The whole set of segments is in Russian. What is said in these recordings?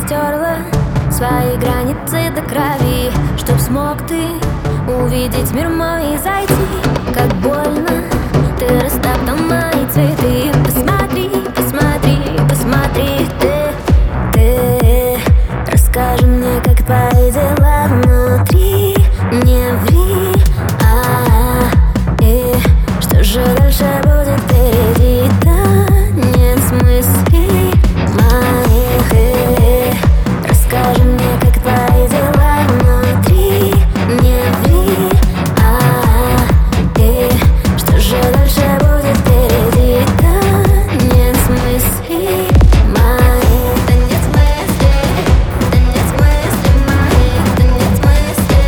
стерла свои границы до крови, чтоб смог ты увидеть мир мой и зайти. Как больно, ты растоптал мои цветы. Посмотри, посмотри, посмотри, ты расскажи мне, как твои дела внутри. Не ври, и что же дальше будет впереди? Да нет смыслей моих, расскажи мне, как твои дела внутри. Не ври, и что же дальше будет впереди? Да нет смыслей моих, да нет смыслей, да нет смыслей моих, да нет смыслей.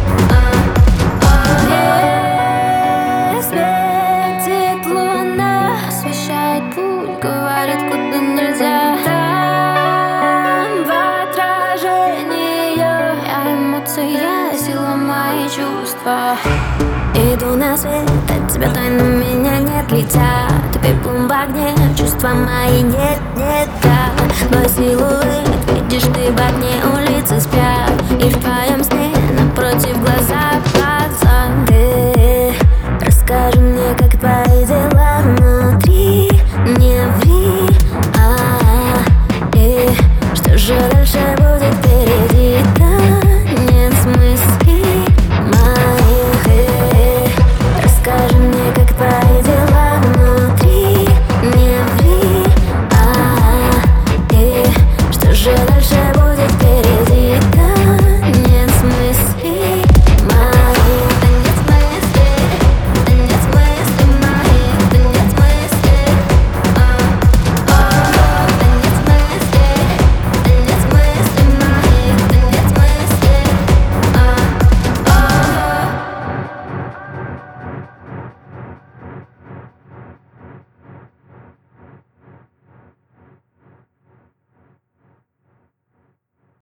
Светит луна, освещает путь, говорит, куда нельзя. Там в отражении я эмоция, сила мои чувства. Иду на свет, от тебя тайны меня нет лица. Ты пеплом в огне, чувства мои нет, нет, да. Твой силуэт, видишь, ты в огне, улицы спят, и в твоем сне напротив глаза, глаза. Ты расскажи мне, как твои дела внутри. Не ври, и что же дальше будет впереди? Да нет смыслей моих, расскажи мне, как твои дела внутри. Не ври, и что же дальше